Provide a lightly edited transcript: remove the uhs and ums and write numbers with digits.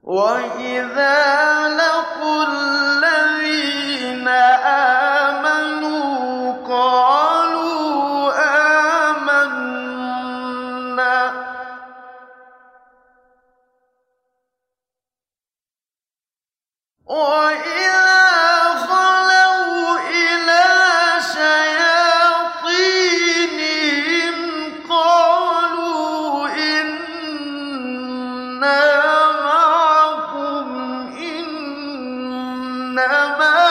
وَإِذَا لَقُوا الَّذِينَ آمَنُوا قَالُوا آمَنَّا وَإِذَا خَلَوْا إِلَىٰ شَيَاطِينِهِمْ قَالُوا إِنَّا مَعَكُمْ إِنَّمَا